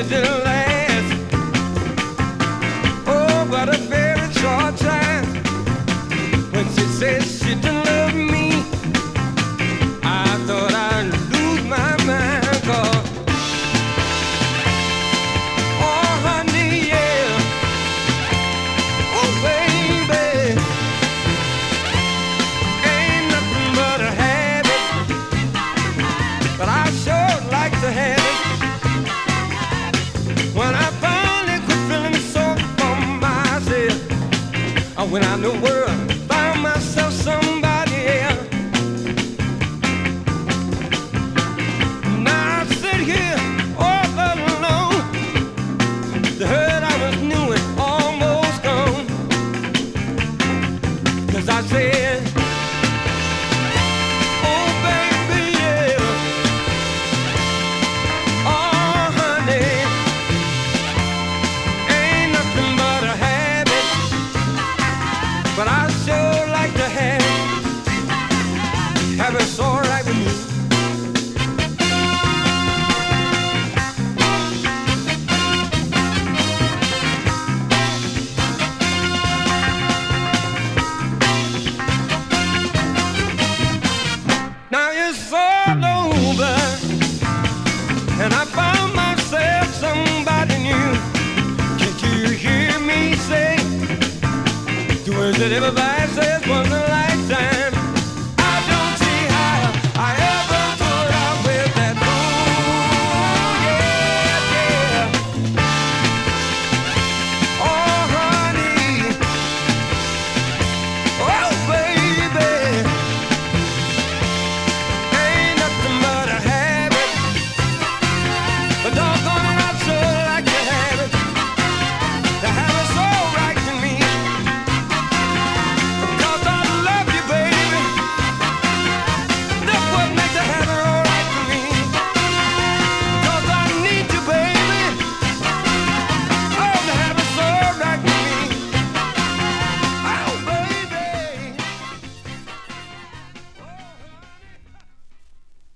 it didn't last. Oh, but a very short time. When she said she didn't love me, I thought I'd lose my mind. 'Cause oh, honey, yeah. Oh, baby, ain't nothing but a habit, but I sure like to have it. When I finally quit feeling sorry for myself, I went out in the world, found myself somebody else. Now I sit here all alone. The hurt I was new and almost gone. 'Cause I said, oh baby, yeah. Oh honey, ain't nothing but a habit, but I sure like to have it. Habit's all right with me. Now it's all over, and I found myself somebody new. Can't you hear me say, do it everybody?